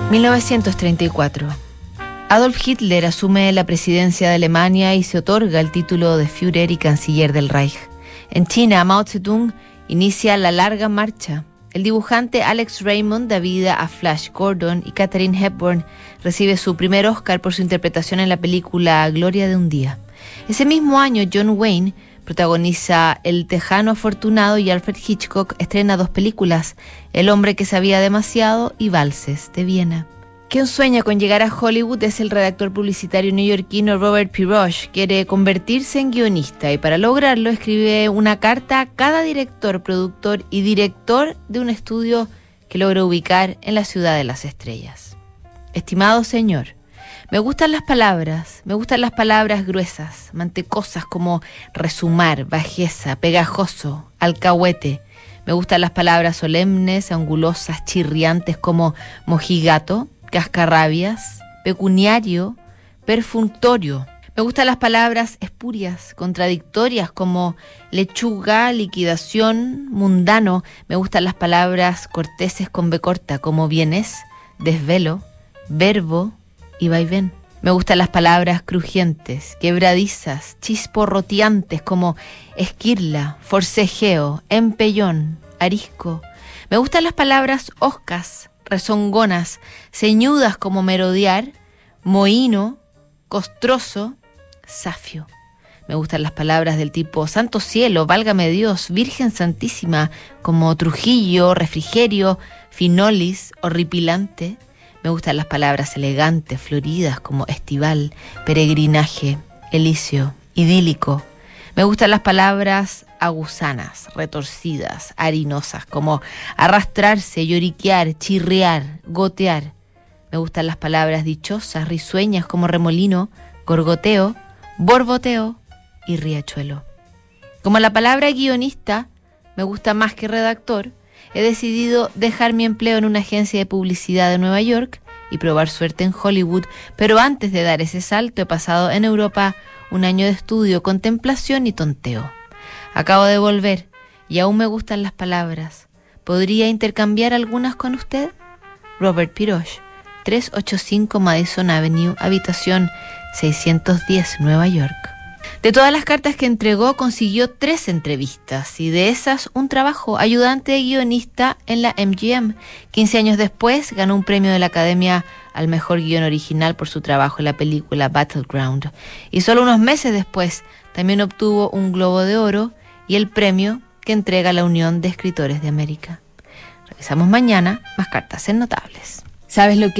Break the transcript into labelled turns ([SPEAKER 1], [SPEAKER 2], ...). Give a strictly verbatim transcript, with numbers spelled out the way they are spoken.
[SPEAKER 1] mil novecientos treinta y cuatro. Adolf Hitler asume la presidencia de Alemania y se otorga el título de Führer y canciller del Reich. En China, Mao Zedong inicia la larga marcha. El dibujante Alex Raymond da vida a Flash Gordon y Katharine Hepburn recibe su primer Oscar por su interpretación en la película Gloria de un día. Ese mismo año, John Wayne protagoniza El tejano afortunado y Alfred Hitchcock estrena dos películas, El hombre que sabía demasiado y Valses de Viena. Quien sueña con llegar a Hollywood es el redactor publicitario neoyorquino Robert Pirosh. Quiere convertirse en guionista y para lograrlo escribe una carta a cada director, productor y director de un estudio que logra ubicar en la ciudad de las estrellas. Estimado señor, me gustan las palabras, me gustan las palabras gruesas, mantecosas como resumar, bajeza, pegajoso, alcahuete. Me gustan las palabras solemnes, angulosas, chirriantes como mojigato, cascarrabias, pecuniario, perfunctorio. Me gustan las palabras espurias, contradictorias como lechuga, liquidación, mundano. Me gustan las palabras corteses con B corta como bienes, desvelo, verbo y vaivén. Me gustan las palabras crujientes, quebradizas, chisporroteantes como esquirla, forcejeo, empellón, arisco. Me gustan las palabras hoscas, rezongonas, ceñudas como merodear, mohíno, costroso, safio. Me gustan las palabras del tipo santo cielo, válgame Dios, virgen santísima, como Trujillo, refrigerio, finolis, horripilante. Me gustan las palabras elegantes, floridas, como estival, peregrinaje, elicio, idílico. Me gustan las palabras agusanas, retorcidas, harinosas, como arrastrarse, lloriquear, chirriar, gotear. Me gustan las palabras dichosas, risueñas, como remolino, gorgoteo, borboteo y riachuelo. Como la palabra guionista me gusta más que redactor, he decidido dejar mi empleo en una agencia de publicidad de Nueva York y probar suerte en Hollywood, pero antes de dar ese salto he pasado en Europa un año de estudio, contemplación y tonteo. Acabo de volver y aún me gustan las palabras. ¿Podría intercambiar algunas con usted? Robert Pirosh, trescientos ochenta y cinco Madison Avenue, habitación seiscientos diez, Nueva York. De todas las cartas que entregó, consiguió tres entrevistas y de esas un trabajo, ayudante de guionista en la M G M. quince años después ganó un premio de la Academia al mejor guión original por su trabajo en la película Battleground. Y solo unos meses después también obtuvo un Globo de Oro y el premio que entrega la Unión de Escritores de América. Revisamos mañana más cartas en Notables. ¿Sabes lo que